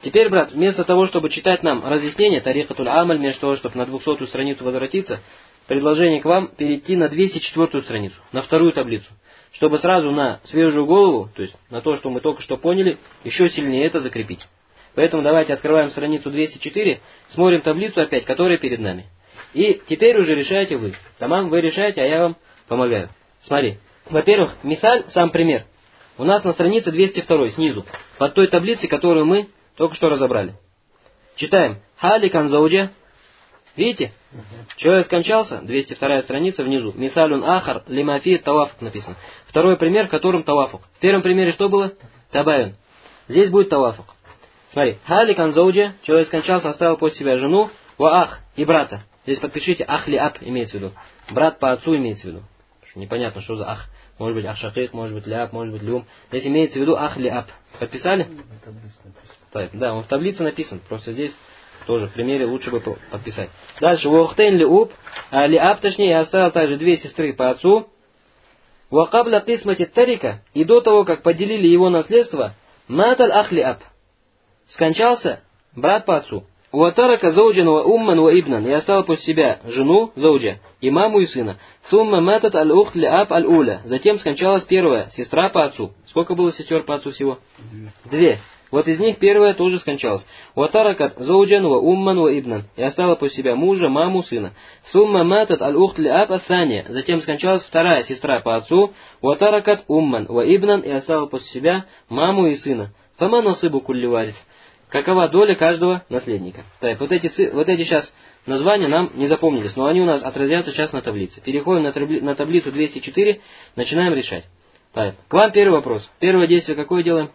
Теперь, брат, вместо того, чтобы читать нам разъяснение тарихатуль амаль, вместо того, чтобы на 200-ю страницу возвратиться, предложение к вам перейти на 204-ю страницу, на вторую таблицу, чтобы сразу на свежую голову, то есть на то, что мы только что поняли, еще сильнее это закрепить. Поэтому давайте открываем страницу 204, смотрим таблицу опять, которая перед нами. И теперь уже решаете вы. Тамам, вы решаете, а я вам помогаю. Смотри. Во-первых, мисаль, сам пример, у нас на странице 202, снизу, под той таблицей, которую мы только что разобрали. Читаем. Халикан заудя. Видите? Человек скончался, 202 страница внизу. Мисалюн ахар лимафи тавафук написано. Второй пример, в котором тавафук. В первом примере что было? Табаюн. Здесь будет тавафук. Смотри. Халикан заудя. Человек скончался, оставил после себя жену, ах и брата. Здесь подпишите ах ли аб имеется в виду. Брат по отцу имеется в виду. Непонятно, что за ах. Может быть ах-шакик, может быть ляп, может быть люм. Здесь имеется в виду ах ли аб. Подписали? Да, он в таблице написан. Просто здесь тоже в примере лучше бы подписать. Дальше. Вахтейн ли уб. А ли аб, точнее, я оставил также две сестры по отцу. Вакабля кисмати тарика. И до того, как поделили его наследство, маталь ах ли аб. Скончался брат по отцу. Уатарака зауджан ва умман ва ибнан. И оставил после себя жену, зауджа, и маму и сына. Сумма матат аль-ухт ли аб аль-уля. Затем скончалась первая сестра по отцу. Сколько было сестер по отцу всего? Две. Вот из них первая тоже скончалась. Уатаракат зауджан ва умман ва ибнан. И оставила после себя мужа, маму, сына. Сумма матат аль-ухт ли аб ас-сания. Затем скончалась вторая сестра по отцу. Уатаракат умман ва ибнан. И оставила после себя маму и сына. Фама насыбу кулли варис. Какова доля каждого наследника? Так, вот эти сейчас названия нам не запомнились, но они у нас отразятся сейчас на таблице. Переходим на таблицу 204, начинаем решать. Так, к вам первый вопрос. Первое действие какое делаем?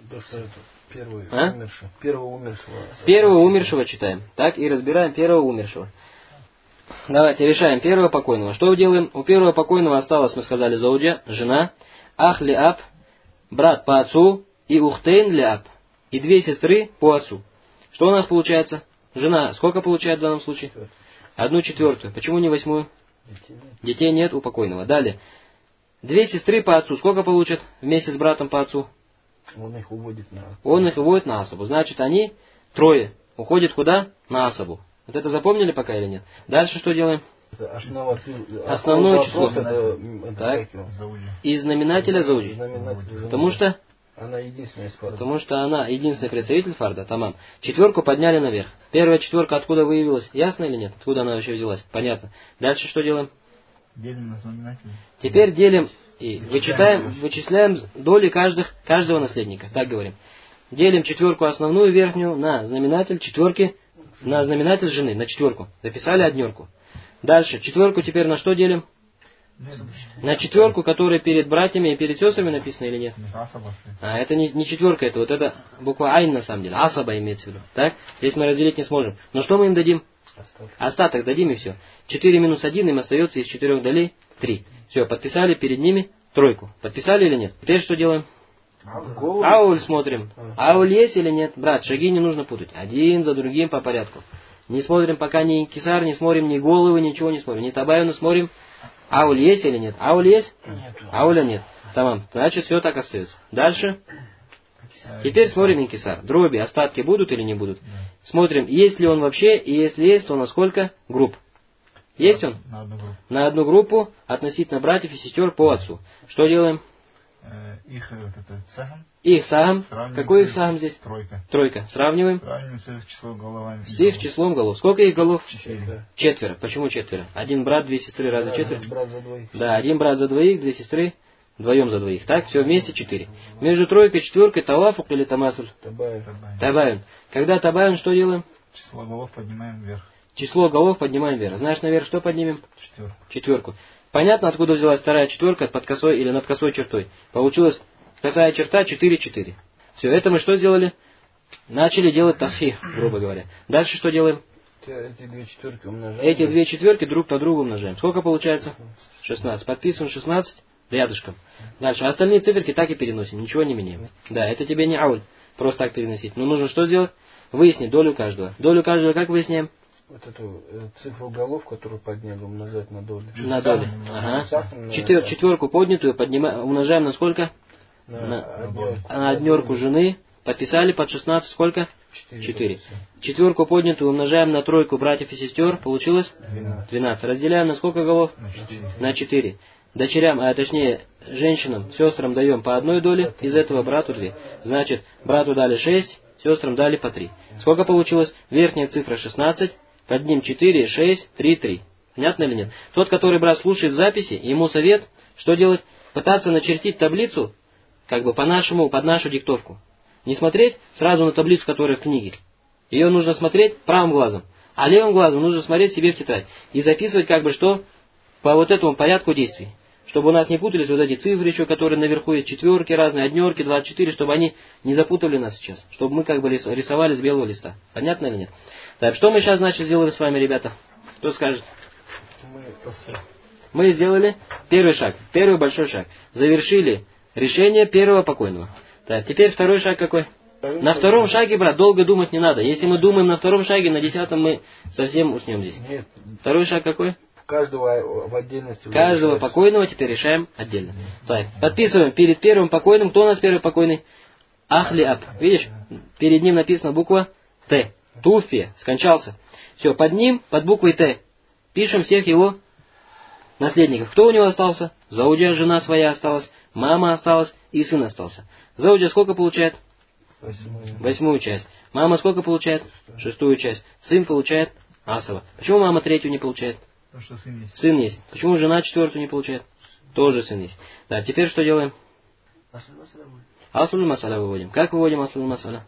Первого умершего читаем. Так, и разбираем первого умершего. Давайте решаем первого покойного. Что делаем? У первого покойного осталось, мы сказали, зауджа, жена, ах ли аб, брат по отцу и ухтейн ли аб. И две сестры по отцу. Что у нас получается? Жена сколько получает в данном случае? 1/4. Почему не 8? Детей нет у покойного. Далее. Две сестры по отцу сколько получат вместе с братом по отцу? Он их уводит на асабу. Значит, они трое уходят куда? На асабу. Вот это запомнили пока или нет? Дальше что делаем? Основное число. Так. Из знаменателя зауджи. Потому что она единственный представитель фарда, тамам. Четверку подняли наверх. Первая четверка откуда выявилась? Ясно или нет? Откуда она вообще взялась? Понятно. Дальше что делаем? Делим на знаменатель. Теперь делим и вычисляем доли каждого наследника. Так говорим. Делим четверку основную верхнюю на знаменатель четверки, на знаменатель жены, на четверку. Записали однерку. Дальше четверку теперь на что делим? На четверку, которая перед братьями и перед сестрами написана или нет? Это не четверка, это вот это буква айн на самом деле. Асаба имеется в виду. Так? Здесь мы разделить не сможем. Но что мы им дадим? Остаток дадим и все. 4 минус 1 им остается из 4 долей 3. Все, подписали перед ними тройку. Подписали или нет? Теперь что делаем? Ауль смотрим. Ауль есть или нет? Брат, шаги не нужно путать. Один за другим по порядку. Не смотрим пока ни кисар, не смотрим ни головы, ничего не смотрим. Ни табаюну смотрим. Ауль есть или нет? Ауль есть? Нет. Ауля нет. Тамам. Значит, все так остается. Дальше. Теперь смотрим инкисар. Дроби, остатки будут или не будут? Смотрим, есть ли он вообще, и если есть, то на сколько групп? Есть он? На одну группу относительно братьев и сестер по отцу. Что делаем? Их сахам. Какой их сахам здесь? Тройка. Сравниваем. Сравниваем с их числом головами. С их числом голов. Сколько их голов? 4. 4. Почему 4? Один брат, две сестры, раза 4? Брат за двоих. Да, один брат за двоих, две сестры вдвоем за двоих. Так, все вместе 4. Между тройкой и четверкой тавафук или тамасуль? Табаюн. Когда табаюн, что делаем? Число голов поднимаем вверх. Число голов поднимаем вверх. Знаешь, наверх что поднимем? Четверку. Понятно, откуда взялась вторая четверка, под косой или над косой чертой? Получилась косая черта 4-4. Все, это мы что сделали? Начали делать тасхих, грубо говоря. Дальше что делаем? Эти две четверки умножаем. Эти две четверки друг на друга умножаем. Сколько получается? 16. Подписываем 16 рядышком. Дальше. Остальные циферки так и переносим. Ничего не меняем. Да, это тебе не ауль. Просто так переносить. Но нужно что сделать? Выяснить долю каждого. Долю каждого как выясняем? Вот эту цифру голов, которую подняли, умножать на долю. На долю. Ага. Четверку поднятую умножаем на сколько? На однерку жены. Подписали под 16 сколько? 4. Четверку поднятую умножаем на тройку братьев и сестер, получилось 12. Разделяем на сколько голов? На 4. Дочерям, а точнее женщинам, сестрам даем по одной доле, из этого брату 2. Значит, брату дали 6, сестрам дали по 3. Сколько получилось? Верхняя цифра 16, под ним 4, 6, 3, 3. Понятно или нет? Тот, который брат слушает записи, ему совет, что делать? Пытаться начертить таблицу, как бы по-нашему, под нашу диктовку. Не смотреть сразу на таблицу, которая в книге. Ее нужно смотреть правым глазом. А левым глазом нужно смотреть себе в тетрадь. И записывать как бы что? По вот этому порядку действий. Чтобы у нас не путались вот эти цифры еще, которые наверху есть, четверки разные, однерки, 24, чтобы они не запутали нас сейчас. Чтобы мы как бы рисовали с белого листа. Понятно или нет? Так, что мы сейчас, значит, сделали с вами, ребята? Кто скажет? Мы сделали первый шаг, первый большой шаг. Завершили решение первого покойного. Так, теперь второй шаг какой? На втором шаге, брат, долго думать не надо. Если мы думаем на втором шаге, на 10-м мы совсем уснем здесь. Нет. Второй шаг какой? Каждого в отдельности. Каждого покойного теперь решаем отдельно. Так, подписываем перед первым покойным. Кто у нас первый покойный? Ахли Аб. Видишь? Перед ним написана буква Т. Туфи. Скончался. Все, под ним, под буквой Т, пишем всех его наследников. Кто у него остался? Зауджа, жена своя осталась, мама осталась и сын остался. Зауджа сколько получает? 8-ю часть. Мама сколько получает? 6-ю часть. Сын получает асова. Почему мама 3-ю не получает? Потому что сын есть. Сын есть. Почему жена 4-ю не получает? Тоже сын есть. Да, теперь что делаем? Аслуль масаля выводим. Как выводим аслуль масаля?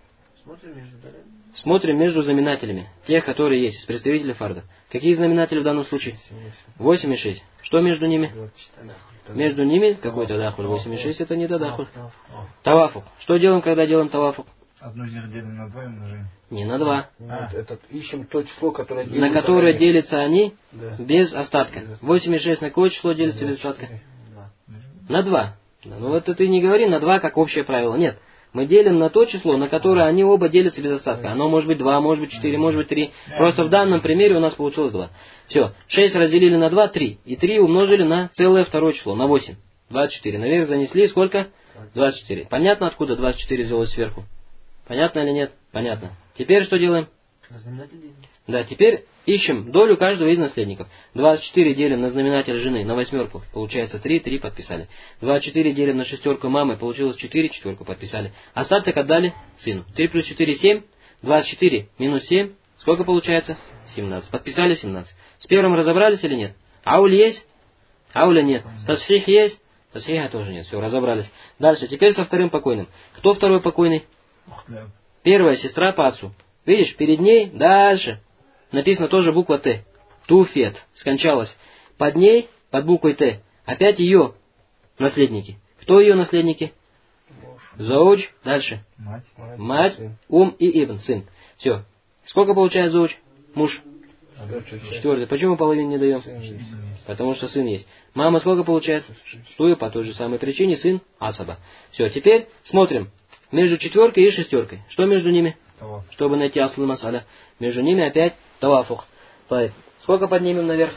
Смотрим между знаменателями. Тех, которые есть, из представителей фарда. Какие знаменатели в данном случае? 8 и 6. Что между ними? Между ними какой-то дахуль. 8 и 6 это не дадахуль. Тавафук. Что делаем, когда делаем тавафук? Одну из них делим на 2 и умножаем. Не на 2. Ищем то число, которое делится. На которое делятся они Да. без остатка. 8 и 6 на какое число делится без остатка? На 2. Ну это ты не говори на 2 как общее правило. Нет. Мы делим на то число, на которое они оба делятся без остатка. Оно может быть 2, может быть 4, может быть 3. Просто в данном примере у нас получилось 2. Все. 6 разделили на 2, 3. И 3 умножили на целое второе число, на 8. 24. Наверх занесли сколько? 24. Понятно, откуда 24 взялось сверху? Понятно или нет? Понятно. Теперь что делаем? Да, теперь ищем долю каждого из наследников. 24 делим на знаменатель жены, на 8. Получается 3, 3 подписали. 24 делим на 6 мамы, получилось 4, 4 подписали. Остаток отдали сыну. 3 плюс 4, 7. 24 минус 7. Сколько получается? 17. Подписали 17. С первым разобрались или нет? Ауль есть? Ауля нет. Тасхих есть? Тасхиха тоже нет. Все, разобрались. Дальше, теперь со вторым покойным. Кто второй покойный? Первая сестра по отцу. Видишь, перед ней дальше написано тоже буква Т. Туфет. Скончалась. Под ней, под буквой Т, опять ее наследники. Кто ее наследники? Зауч. Дальше. Мать, и Ибн, сын. Все. Сколько получает Зауч? Муж. 4. Почему половину не даем? Потому что сын есть. Мама сколько получает? 6. По той же самой причине сын асаба. Все, теперь смотрим. Между 4 и 6. Что между ними? Тавафук. Чтобы найти аслу масаля. Между ними опять тавафух. Сколько поднимем наверх?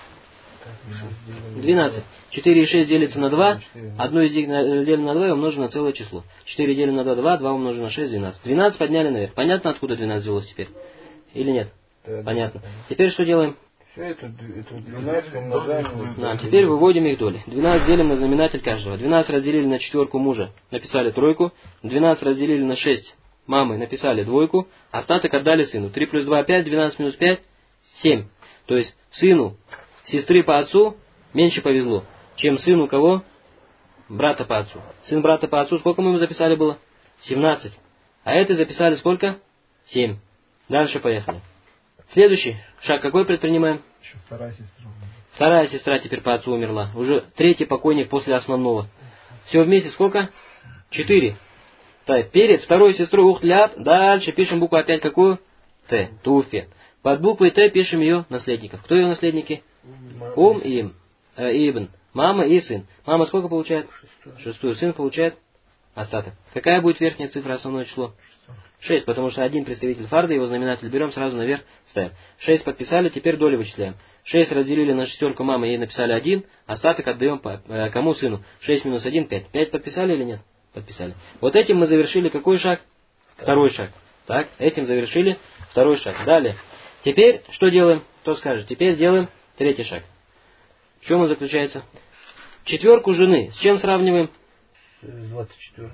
12. 4 и 6 делится на 2. Одну из них делим на 2 и умножим на целое число. 4 делим на 2, 2. 2 умножим на 6, 12. 12 подняли наверх. Понятно, откуда 12 взялось теперь? Или нет? Понятно. Теперь что делаем? Все это 12 умножаем. Да, теперь выводим их доли. 12 делим на знаменатель каждого. 12 разделили на 4 мужа, написали 3. 12 разделили на 6 мамы, написали 2. Остаток отдали сыну. 3 плюс 2, 5, 12 минус 5, 7. То есть сыну сестры по отцу меньше повезло, чем сыну кого? Брата по отцу. Сын брата по отцу, сколько мы ему записали было? 17. А это записали сколько? 7. Дальше поехали. Следующий шаг какой предпринимаем? Еще вторая сестра. Вторая сестра теперь по отцу умерла. Уже третий покойник после основного. Все вместе сколько? 4. Так, перед второй сестрой ухтляб. Дальше пишем букву опять какую? Т. Туфет. Под буквой Т пишем ее наследников. Кто ее наследники? И Ибн. Мама и сын. Мама сколько получает? 6. Сын получает остаток. Какая будет верхняя цифра, основное число? 6, потому что один представитель фарда, его знаменатель берем, сразу наверх ставим. 6 подписали, теперь доли вычисляем. 6 разделили на 6 мамы, ей написали 1, остаток отдаем кому? Сыну. 6 минус 1, 5. 5 подписали или нет? Подписали. Вот этим мы завершили какой шаг? Второй шаг. Так, этим завершили второй шаг. Далее. Теперь что делаем? Кто скажет? Теперь делаем третий шаг. В чем он заключается? Четверку жены с чем сравниваем? С 24.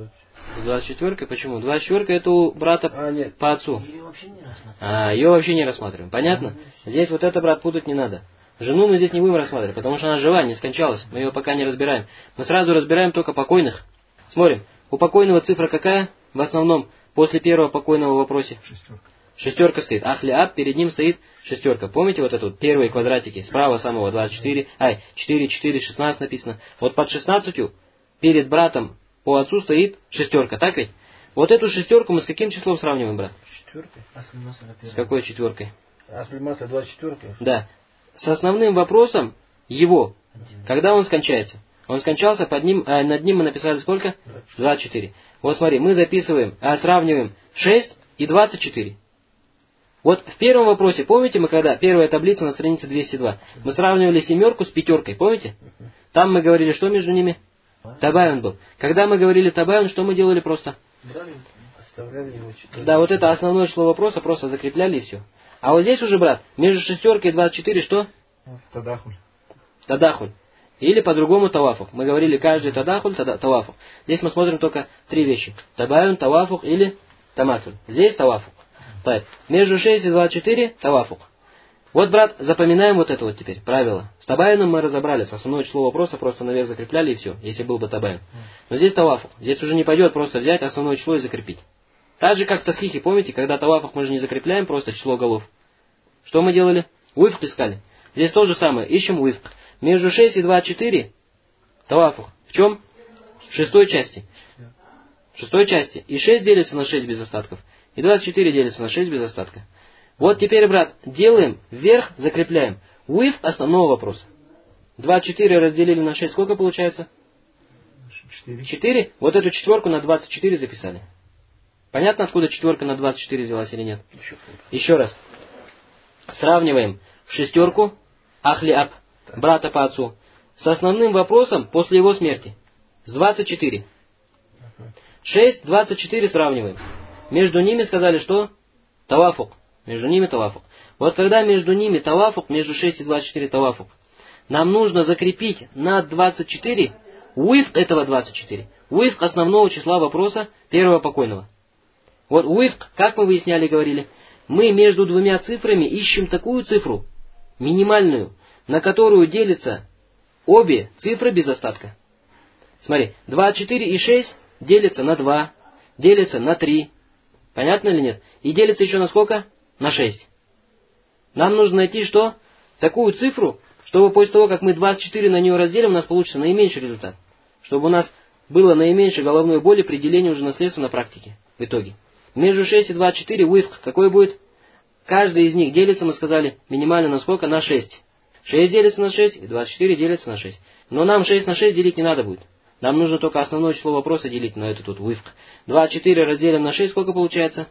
С 24-кой? Почему? 24-ка это у брата по отцу. Ее вообще не рассматриваем. Ее вообще не рассматриваем. Понятно? Здесь вот это, брат, путать не надо. Жену мы здесь не будем рассматривать, потому что она жива, не скончалась. Мы ее пока не разбираем. Мы сразу разбираем только покойных. Смотрим. У покойного цифра какая? В основном, после первого покойного в вопросе? Шестерка стоит. Ахли-аб, перед ним стоит шестерка. Помните вот это вот первые квадратики? Справа самого 24. 4, 4, 16 написано. Вот под 16 перед братом по отцу стоит шестерка. Так ведь? Вот эту шестерку мы с каким числом сравниваем, брат? Четверкой. С какой четверкой? Аслимаса 24. Да. С основным вопросом его. Когда он скончается? Он скончался, над ним мы написали сколько? 24. Вот смотри, мы записываем, сравниваем 6 и 24. Вот в первом вопросе, помните мы когда, первая таблица на странице 202, мы сравнивали семерку с пятеркой, помните? Там мы говорили, что между ними? Табайон был. Когда мы говорили табайон, что мы делали просто? Оставляли его 4. Да, вот это основное число вопроса, просто закрепляли и все. А вот здесь уже, брат, между шестеркой и 24 что? Тадахуль. Тадахуль. Или по-другому тавафух. Мы говорили каждый тадахуль, тавафух. Здесь мы смотрим только три вещи. Табайон, тавафух или тамасуль. Здесь тавафух. Так, между 6 и 24 тавафух. Вот, брат, запоминаем вот это вот теперь, правило. С табайоном мы разобрались, основное число вопроса просто наверх закрепляли и все, если был бы табайон. Но здесь тавафух. Здесь уже не пойдет просто взять основное число и закрепить. Так же, как в тасхихе, помните, когда тавафух мы же не закрепляем просто число голов. Что мы делали? Уифк искали. Здесь то же самое, ищем уифк. Между 6 и 24 тавафух. В чем? В шестой части. В шестой части. И 6 делится на 6 без остатков. И 24 делится на 6 без остатка. Вот теперь, брат, делаем вверх, закрепляем. Уиф основного вопроса. 24 разделили на 6, сколько получается? 4. Вот эту четверку на 24 записали. Понятно, откуда четверка на 24 взялась или нет? Еще раз. Сравниваем шестерку, ахли-аб, брата по отцу, с основным вопросом после его смерти. С 24. 6, 24 сравниваем. Между ними сказали, что? Тавафук. Между ними тавафук. Вот когда между ними тавафук, между 6 и 24 тавафук, нам нужно закрепить на 24 уифк этого 24. Уифк основного числа вопроса первого покойного. Вот уифк, как мы выясняли, говорили, мы между двумя цифрами ищем такую цифру, минимальную, на которую делятся обе цифры без остатка. Смотри, 24 и 6 делятся на 2, делятся на 3. Понятно или нет? И делится еще на сколько? На 6. Нам нужно найти что? Такую цифру, чтобы после того, как мы 24 на нее разделим, у нас получится наименьший результат. Чтобы у нас было наименьшей головной боли при делении уже наследства на практике. В итоге. Между 6 и 24 уифк какой будет? Каждый из них делится, мы сказали, минимально на сколько? На 6. 6 делится на 6 и 24 делится на 6. Но нам 6 на 6 делить не надо будет. Нам нужно только основное число вопроса делить на этот тут уифк. 24 разделим на 6, сколько получается?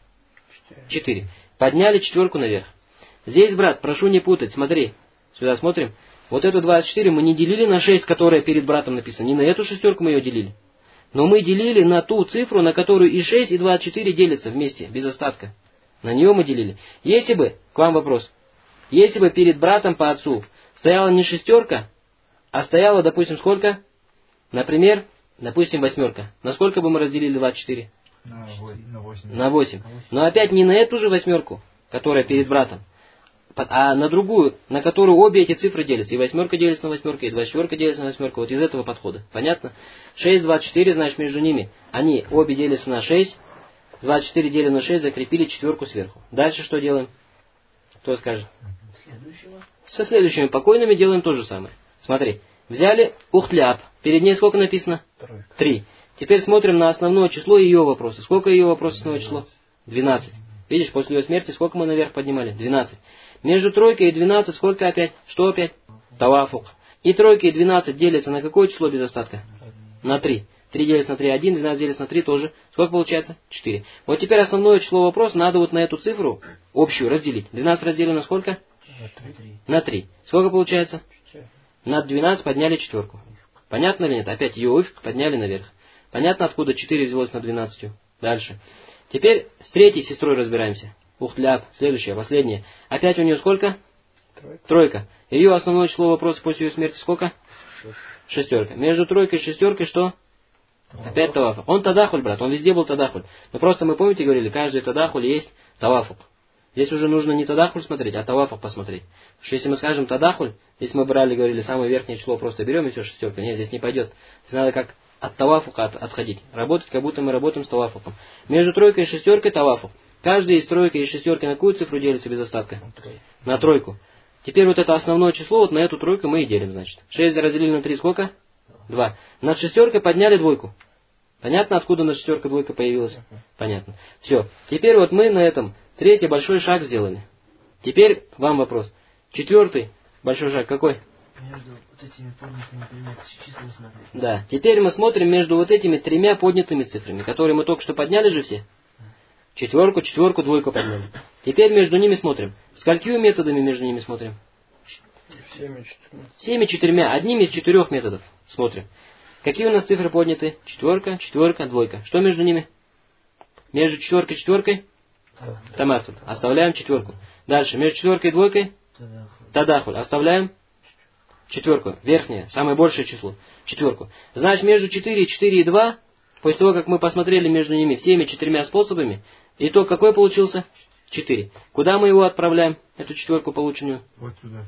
4. Подняли четверку наверх. Здесь, брат, прошу не путать, смотри. Сюда смотрим. Вот эту 24 мы не делили на 6, которая перед братом написана. Не на эту шестерку мы ее делили. Но мы делили на ту цифру, на которую и 6, и 24 делятся вместе, без остатка. На нее мы делили. Если бы, к вам вопрос, если бы перед братом по отцу стояла не шестерка, а стояла, допустим, сколько? Например, допустим, восьмерка. На сколько бы мы разделили 24? На 8. На 8. Но опять не на эту же восьмерку, которая перед братом, а на другую, на которую обе эти цифры делятся. И восьмерка делится на восьмерку, и 24 делится на восьмерку. Вот из этого подхода. Понятно? 6, 24, значит, между ними. Они обе делятся на 6. 24 делим на 6, закрепили четверку сверху. Дальше что делаем? Кто скажет? Со следующими покойными делаем то же самое. Смотри. Взяли ухтляп. Перед ней сколько написано? 3. Теперь смотрим на основное число ее вопроса. Сколько ее вопроса основное число? 12. Видишь, после ее смерти сколько мы наверх поднимали? 12. Между тройкой и 12 сколько опять? Что опять? Тавафук. И тройка и 12 делятся на какое число без остатка? На 3. 3 делится на 3, 1, 12 делится на 3 тоже. Сколько получается? 4. Вот теперь основное число вопроса надо вот на эту цифру общую разделить. 12 разделим на сколько? На 3. Сколько получается? На 12 подняли четверку. Понятно или нет? Опять ее уифк подняли наверх. Понятно, откуда 4 взялось на 12? Дальше. Теперь с третьей сестрой разбираемся. Ухтляб, следующая, последняя. Опять у нее сколько? Тройка. Ее основное число вопроса после ее смерти сколько? Шестерка. Между тройкой и шестеркой что? Опять тавафук. Он тадахуль, брат, он везде был тадахуль. Но просто мы, помните, говорили, каждый тадахуль есть тавафук. Здесь уже нужно не тадахуль смотреть, а тавафук посмотреть. Потому что если мы скажем тадахуль, здесь мы брали, говорили, самое верхнее число просто берем и все шестерка. Нет, здесь не пойдет. Здесь надо как от тавафука отходить. Работать, как будто мы работаем с тавафуком. Между тройкой и шестеркой тавафук. Каждая из тройки и шестерки на какую цифру делится без остатка? На тройку. Теперь вот это основное число, вот на эту тройку мы и делим, значит. 6 разделили на 3 сколько? 2. Над шестеркой подняли двойку. Понятно, откуда над шестеркой двойка появилась? Понятно. Все. Теперь вот мы на этом третий большой шаг сделали. Теперь вам вопрос. Четвертый большой шаг какой? Между вот этими поднятыми тремя числами смотреть. Да. Теперь мы смотрим между вот этими тремя поднятыми цифрами, которые мы только что подняли же все. Четверку, четверку, двойку подняли. Теперь между ними смотрим. Сколькими методами между ними смотрим? Всеми четырьмя. Одним из 4 методов смотрим. Какие у нас цифры подняты? Четверка, четверка, двойка. Что между ними? Между четверкой и четверкой? Тамасуль. Оставляем четверку. Дальше. Между четверкой и двойкой? Тадахуль. Оставляем четверку. Верхнее, самое большее число. Четверку. Значит, между 4 и 2, после того, как мы посмотрели между ними всеми 4 способами, итог какой получился? 4. Куда мы его отправляем, эту четверку полученную? Вот сюда.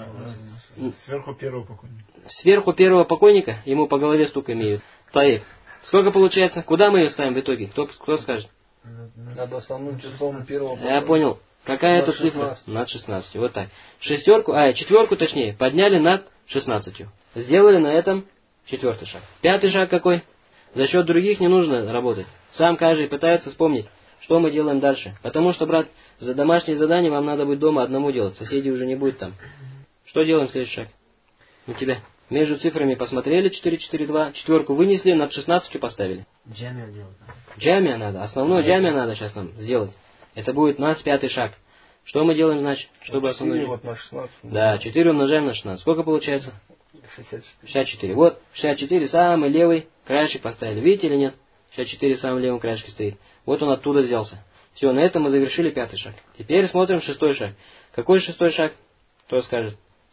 Сверху первого покойника. Сверху первого покойника, ему по голове стук имеют. Таиб. Сколько получается? Куда мы ее ставим в итоге? Кто скажет? Над основным числом первого покойника. Я понял. Какая это цифра? Над 16. Вот так. Четверку точнее, подняли над 16. Сделали на этом 4-й шаг. 5-й шаг какой? За счет других не нужно работать. Сам каждый пытается вспомнить, что мы делаем дальше. Потому что, брат, за домашнее задание вам надо быть дома одному делать. Соседей уже не будет там. Что делаем в следующий шаг? У тебя. Между цифрами посмотрели 4, 4, 2. Четверку вынесли, над 16 поставили. Джамия делать. Джамия надо. Основное джамия надо сейчас нам сделать. Это будет у нас 5-й шаг. Что мы делаем, значит? Чтобы 4 вот на 16. Да, 4 умножаем на 16. Сколько получается? 64. 64. Вот, 64 самый левый краешек поставили. Видите или нет? 64 в самом левом краешке стоит. Вот он оттуда взялся. Все, на этом мы завершили 5-й шаг. Теперь смотрим 6-й шаг. Какой 6-й шаг? Кто скажет?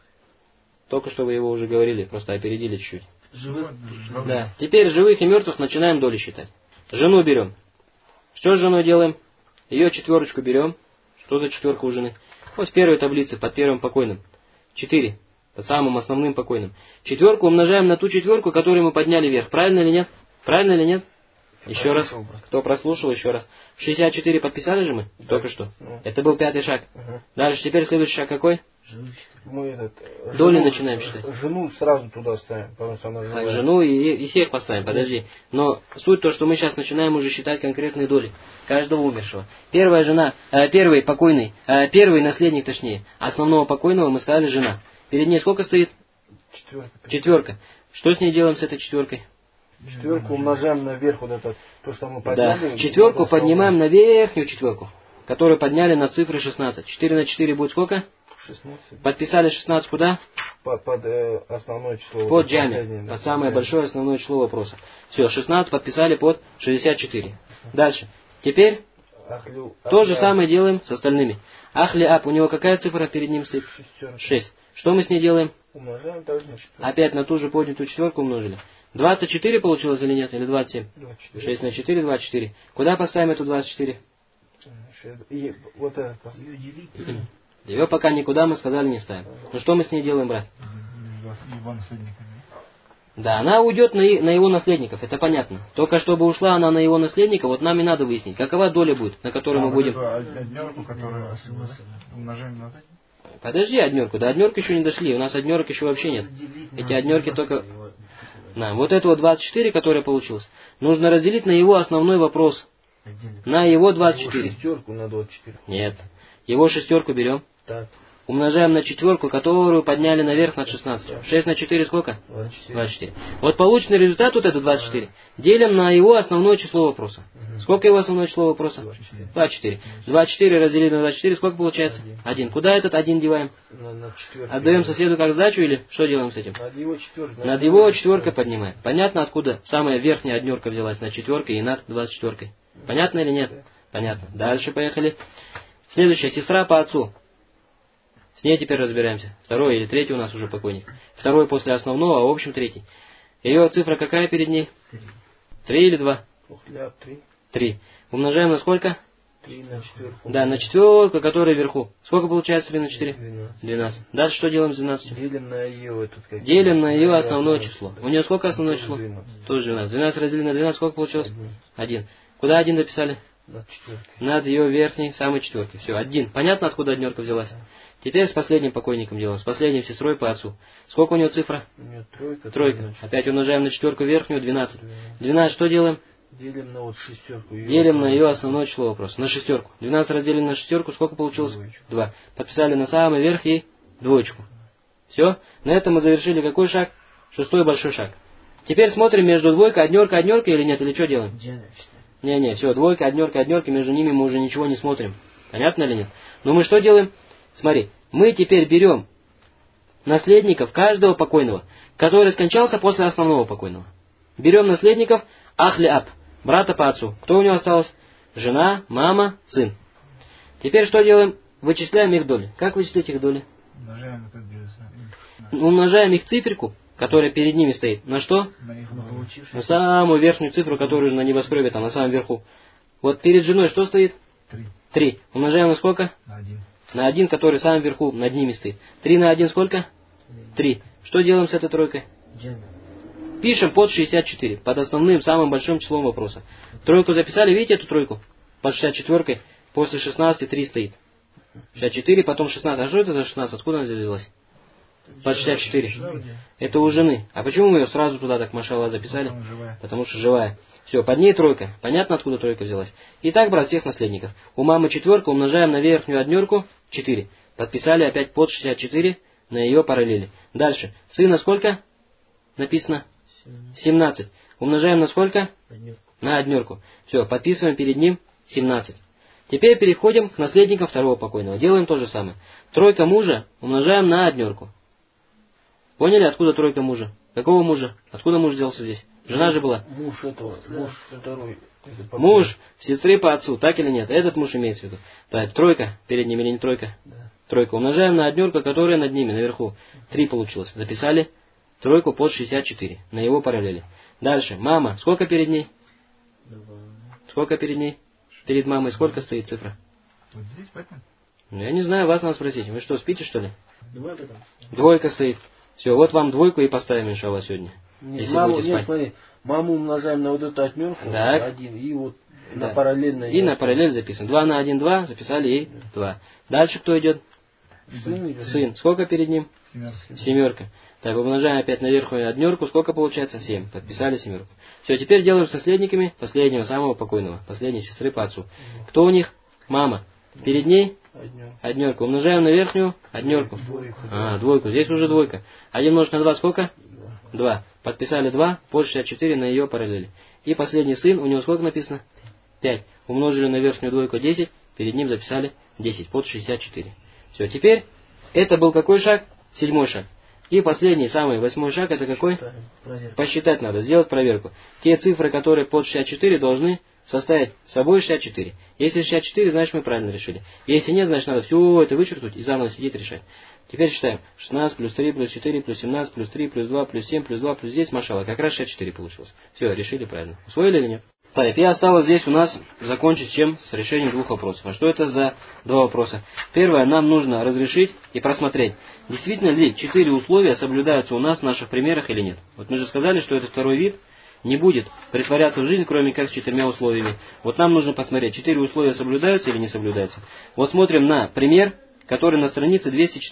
Только что вы его уже говорили, просто опередили чуть-чуть. Живых. Да. Теперь живых и мертвых начинаем доли считать. Жену берем. Что с женой делаем? Ее четверочку берем. Что за четверка у жены? Вот в первой таблице, под первым покойным. 4. Под самым основным покойным. Четверку умножаем на ту четверку, которую мы подняли вверх. Правильно или нет? Правильно или нет? Еще раз. Кто прослушал, еще раз. 64 подписали же мы? Да. Только что. Это был 5-й шаг. Дальше теперь следующий шаг какой? Мы доли начинаем считать. Жену сразу туда ставим, потому что она живая. Так, жену и всех поставим, подожди. Но суть то, что мы сейчас начинаем уже считать конкретные доли каждого умершего. Первая жена, первый покойный, первый наследник точнее, основного покойного мы сказали жена. Перед ней сколько стоит? Четверка. Что с ней делаем с этой четверкой? Четверку умножаем наверх вот это, то, что мы подняли. Да, четверку поднимаем на верхнюю четверку, которую подняли на цифры 16. 4 на 4 будет сколько? 16. Подписали 16 куда? Под основное число. Под джами. Под самое большое основное число вопроса. Все, 16 подписали под 64. Дальше. Теперь то же самое делаем с остальными. Ахли ап, у него какая цифра перед ним стоит? 6. Что мы с ней делаем? Умножаем также на 4. Опять на ту же поднятую четверку умножили. 24 получилось или нет? Или 27? 24. 6 на 4, 24. Куда поставим эту 24? И вот это. Ее пока никуда, мы сказали, не ставим. Ну что мы с ней делаем, брат? Его наследниками. Да, она уйдет на его наследников, это понятно. Только чтобы ушла она на его наследника, вот нам и надо выяснить, какова доля будет, на которой мы будем... Однерку, которую умножаем на... Подожди однерку, до однерки еще не дошли, у нас однерок еще вообще нет. Эти однерки только... Да, вот это вот 24, которое получилось, нужно разделить на его основной вопрос. На его 24. Его шестерку на 24. Нет. Его шестерку берем. Так. Умножаем на четверку, которую подняли наверх над 16. 6 на 4 сколько? 24. Вот полученный результат, вот это 24, делим на его основное число вопроса. Сколько его основное число вопроса? 24. 24 разделить на 24, сколько получается? 1. Куда этот 1 деваем? Отдаем соседу как сдачу или что делаем с этим? Над его четверкой поднимаем. Понятно, откуда самая верхняя однерка взялась над четверкой и над 24. Понятно или нет? Понятно. Дальше поехали. Следующая, сестра по отцу. С ней теперь разбираемся. Второй или третий у нас уже покойник. Второй после основного, а в общем третий. Ее цифра какая перед ней? 3 или 2? 3. Умножаем на сколько? 3 на четверку. Да, на четверку, которая вверху. Сколько получается 3 на 4? 12. Дальше что делаем с 12? Делим на ее. Делим на ее основное число. У нее сколько основное число? 12. Тоже 12. 12 разделили на 12, сколько получилось? 1. Куда 1 дописали? Над четверкой. Над ее верхней, самой четверкой. Все, 1. Понятно, откуда однерка взялась? Теперь с последним покойником делаем. С последней сестрой по отцу. Сколько у нее цифра? У нее тройка. Тройка. Опять умножаем на четверку верхнюю, 12. 12 что делаем? Делим на вот шестерку. Делим на ее основное число вопроса. На шестерку. 12 разделим на шестерку, сколько получилось? 2. Подписали на самый верх и двоечку. Все. На этом мы завершили какой шаг? 6-й большой шаг. Теперь смотрим между двойкой, однерка или нет, или что делаем? Не, все, двойка, однерка, между ними мы уже ничего не смотрим. Понятно или нет? Но мы что делаем? Смотри, мы теперь берем наследников каждого покойного, который скончался после основного покойного. Берем наследников ахли-аб, брата по отцу. Кто у него осталось? Жена, мама, сын. Теперь что делаем? Вычисляем их доли. Как вычислить их доли? Умножаем их циферку, которая перед ними стоит. На что? На самую верхнюю цифру, которую на небоскребе, там, на самом верху. Вот перед женой что стоит? 3. Умножаем на сколько? На 1, который в самом верху, над ними стоит. 3 на 1 сколько? 3. Что делаем с этой тройкой? Пишем под 64, под основным, самым большим числом вопроса. Тройку записали, видите эту тройку? Под 64, после 16 3 стоит. 64, потом 16. А что это за 16? Откуда она взялась? Под 64. Это у жены. А почему мы ее сразу туда так, машалла, записали? Потому что живая. Все, под ней тройка. Понятно, откуда тройка взялась? Итак, брат, всех наследников. У мамы четверка, умножаем на верхнюю однерку 4. Подписали опять под 64 на ее параллели. Дальше. Сына сколько? Написано? 17. Умножаем на сколько? На однерку. Все, подписываем перед ним 17. Теперь переходим к наследникам второго покойного. Делаем то же самое. Тройка мужа умножаем на однерку. Поняли, откуда тройка мужа? Какого мужа? Откуда муж взялся здесь? Жена же была. Муж второй. Муж сестры по отцу, так или нет? Этот муж имеется в виду. Так, тройка перед ними или не тройка? Да. Тройка. Умножаем на однерку, которая над ними, наверху. 3 получилось. Записали тройку под 64. На его параллели. Дальше. Мама. Сколько перед ней? 2. Сколько перед ней? Перед мамой сколько стоит цифра? Вот здесь, поэтому? Ну, я не знаю, вас надо спросить. Вы что, спите, что ли? 2 там. Двойка стоит. Все, вот вам двойку и поставим, иншалла, сегодня. Нет, Если маму умножаем на вот эту отмерку, Так. 1, и вот Да. на параллельно. И на параллель записываем. 2 на 1, 2, записали и 2. Дальше кто идет? Сын. Сколько перед ним? Семерка. Так, умножаем опять на верхнюю однерку. Сколько получается? 7. Подписали семерку. Все, теперь делаем с наследниками последнего, самого покойного. Последней сестры по отцу. Кто у них? Мама. Перед ней? Однерка. Умножаем на верхнюю однерку. Двойку. Здесь уже двойка. 1 умножить на 2 сколько? 2. Подписали 2, под 64 на ее параллели. И последний сын, у него сколько написано? 5. Умножили на верхнюю двойку 10, перед ним записали 10, под 64. Все, теперь это был какой шаг? 7-й шаг. И последний, самый 8-й шаг, это какой? Посчитать надо, сделать проверку. Те цифры, которые под 64, должны составить собой 64. Если 64, значит мы правильно решили. Если нет, значит надо все это вычеркнуть и заново сидеть решать. Теперь считаем. 16 плюс 3 плюс 4 плюс 17 плюс 3 плюс 2 плюс 7 плюс 2 плюс 10, машалла. Как раз 64 получилось. Все, решили правильно. Усвоили или нет? Так, и осталось здесь у нас закончить чем? С решением 2 вопросов. А что это за 2 вопроса? Первое, нам нужно разрешить и просмотреть, действительно ли 4 условия соблюдаются у нас в наших примерах или нет. Вот мы же сказали, что это второй вид не будет притворяться в жизнь, кроме как с 4 условиями. Вот нам нужно посмотреть, 4 условия соблюдаются или не соблюдаются. Вот смотрим на пример, который на странице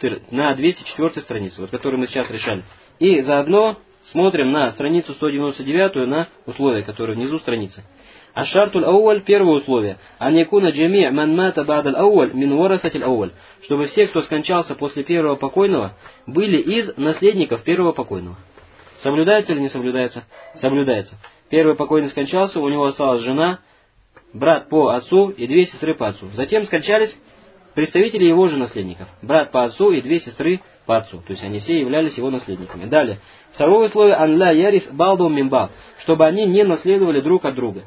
204 странице, вот который мы сейчас решали. И заодно смотрим на страницу 199 на условия, которые внизу страницы. Аш-шартуль ауаль, первое условие. Ан якуна джами' ман мата ба'даль ауаль мин варасатиль ауаль. Чтобы все, кто скончался после первого покойного, были из наследников первого покойного. Соблюдается или не соблюдается? Соблюдается. Первый покойный скончался, у него осталась жена, брат по отцу и 2 сестры по отцу. Затем скончались представители его же наследников. Брат по отцу и 2 сестры по отцу. То есть они все являлись его наследниками. Далее. Второе условие. Ан ла яриф балду мин бал. Чтобы они не наследовали друг от друга.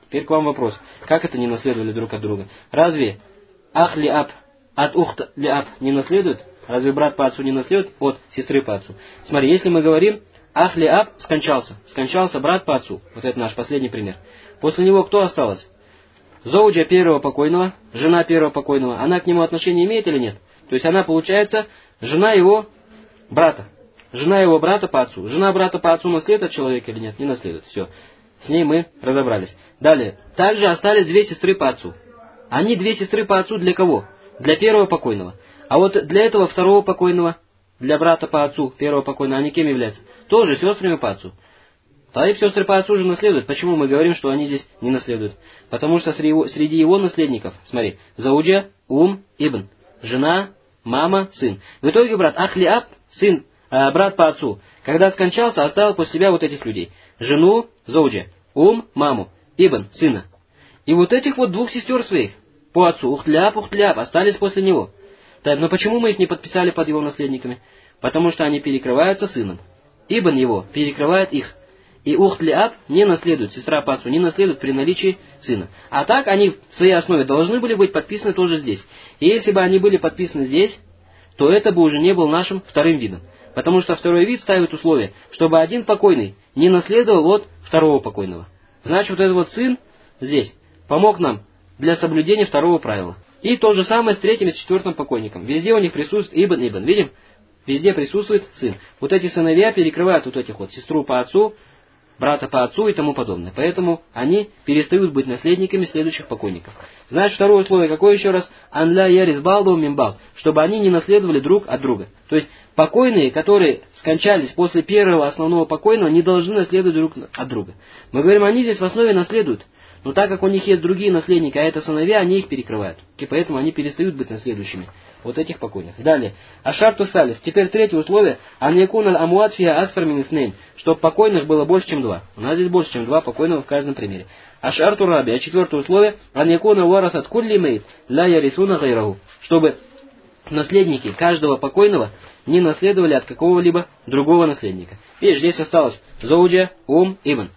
Теперь к вам вопрос. Как это не наследовали друг от друга? Разве ах ли аб от ухт ли аб не наследует? Разве брат по отцу не наследует от сестры по отцу? Смотри, если мы говорим, ах ли аб скончался брат по отцу. Вот это наш последний пример. После него кто осталось? Зоуджа первого покойного, жена первого покойного. Она к нему отношения имеет или нет? То есть она, получается, жена его брата. Жена его брата по отцу. Жена брата по отцу наследует от человека или нет? Не наследует. Все. С ней мы разобрались. Далее. Также остались две сестры по отцу. Они две сестры по отцу для кого? Для первого покойного. А вот для этого второго покойного, для брата по отцу, первого покойного, они кем являются? Тоже сестрами по отцу. А и сестры по отцу же наследуют. Почему мы говорим, что они здесь не наследуют? Потому что среди его наследников, смотри, зауджа, ибн, жена, мама, сын. В итоге брат ахли аб, сын, брат по отцу, когда скончался, оставил после себя вот этих людей. Жену, зауджа, маму, ибн, сына. И вот этих вот двух сестер своих по отцу, ухтляп, остались после него. Так, но почему мы их не подписали под его наследниками? Потому что они перекрываются сыном. Ибн его перекрывает их. И ухтляп не наследует, сестра по отцу не наследует при наличии сына. А так они в своей основе должны были быть подписаны тоже здесь. И если бы они были подписаны здесь, то это бы уже не был нашим вторым видом. Потому что второй вид ставит условие, чтобы один покойный не наследовал от второго покойного. Значит, вот этот вот сын здесь помог нам для соблюдения второго правила. И то же самое с третьим и с четвертым покойником. Везде у них присутствует ибн. Видим? Везде присутствует сын. Вот эти сыновья перекрывают вот этих вот сестру по отцу, брата по отцу и тому подобное. Поэтому они перестают быть наследниками следующих покойников. Значит, второе условие какое еще раз? Анля ярис балду мимбал. Чтобы они не наследовали друг от друга. То есть покойные, которые скончались после первого основного покойного, не должны наследовать друг от друга. Мы говорим, они здесь в основе наследуют. Но так как у них есть другие наследники, а это сыновья, они их перекрывают. И поэтому они перестают быть наследующими вот этих покойных. Далее. Ашарту салис. Теперь третье условие. Ан якуналь амуат фиа акфар мин итнейн. Чтобы покойных было больше, чем два. У нас здесь больше, чем два покойного в каждом примере. Ашарту раби. А четвертое условие. Ан якуна варасат кулли мейт ла ярисуна гайраху. Чтобы наследники каждого покойного не наследовали от какого-либо другого наследника. Видишь, здесь осталось зауджа, ибн.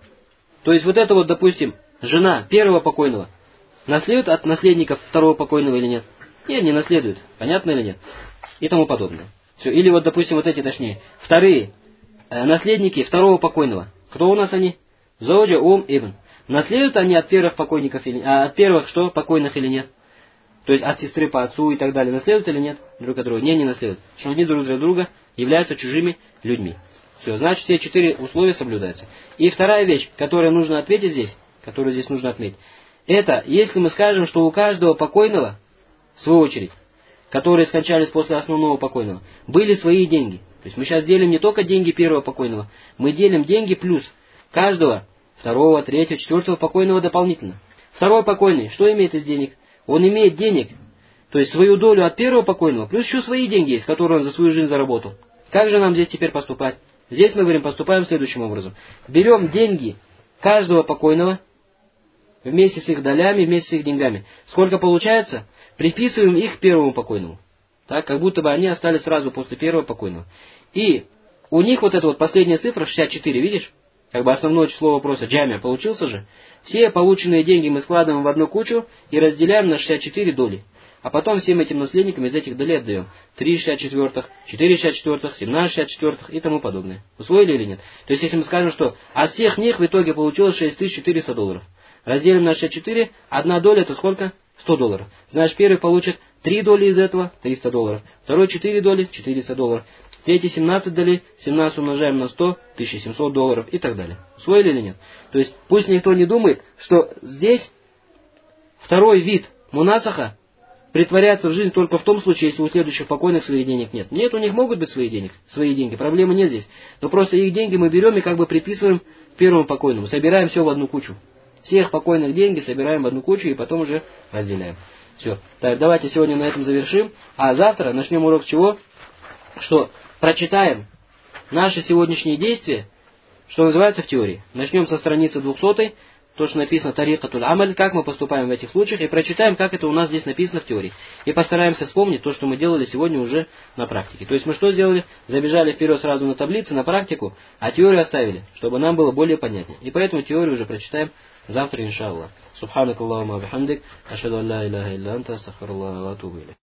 То есть вот это вот, допустим, жена первого покойного наследует от наследников второго покойного или нет? Нет, не наследует. Понятно или нет? И тому подобное. Все. Или вот, допустим, вот эти, точнее, вторые наследники второго покойного. Кто у нас они? Зауджа, ибн. Наследуют они от первых покойников от первых что? Покойных или нет? То есть от сестры по отцу и так далее. Наследуют или нет? Друг от друга? Не наследуют. Потому что они друг для друга являются чужими людьми. Все. Значит, все 4 условия соблюдаются. И вторая вещь, которую нужно отметить здесь, которую здесь нужно отметить, это если мы скажем, что у каждого покойного, в свою очередь, которые скончались после основного покойного, были свои деньги. То есть мы сейчас делим не только деньги первого покойного, мы делим деньги плюс каждого второго, третьего, четвертого покойного дополнительно. Второй покойный, что имеет из денег? Он имеет денег, то есть свою долю от первого покойного, плюс еще свои деньги есть, которые он за свою жизнь заработал. Как же нам здесь теперь поступать? Здесь мы говорим, поступаем следующим образом. Берем деньги каждого покойного, вместе с их долями, вместе с их деньгами. Сколько получается? Приписываем их первому покойному. Так, как будто бы они остались сразу после первого покойного. И у них вот эта вот последняя цифра, 64, видишь? Как бы основное число вопроса, джамия, получился же. Все полученные деньги мы складываем в одну кучу и разделяем на 64 доли. А потом всем этим наследникам из этих долей отдаем. 3/64, 4/64, 17/64 и тому подобное. Усвоили или нет? То есть, если мы скажем, что от всех них в итоге получилось $6400. Разделим на 64, одна доля это сколько? $100. Значит, первый получит 3 доли из этого, $300. Второй 4 доли, $400. Третий 17 долей, 17 умножаем на 100, $1700 и так далее. Усвоили или нет? То есть, пусть никто не думает, что здесь второй вид мунасаха притворяется в жизнь только в том случае, если у следующих покойных своих денег нет. Нет, у них могут быть свои деньги, проблемы нет здесь. Но просто их деньги мы берем и как бы приписываем первому покойному, собираем все в одну кучу. Всех покойных деньги собираем в одну кучу и потом уже разделяем. Все. Так, давайте сегодня на этом завершим. А завтра начнем урок с чего? Что прочитаем наши сегодняшние действия, что называется в теории. Начнем со страницы 200, то, что написано тарикатуль амаль, как мы поступаем в этих случаях, и прочитаем, как это у нас здесь написано в теории. И постараемся вспомнить то, что мы делали сегодня уже на практике. То есть мы что сделали? Забежали вперед сразу на таблицы, на практику, а теорию оставили, чтобы нам было более понятнее. И поэтому теорию уже прочитаем завтра, иншаллах. Субханак Аллахума бихамдик, ашхаду ан ла иляха илля анта, астагфируллаха ва атубу илейх.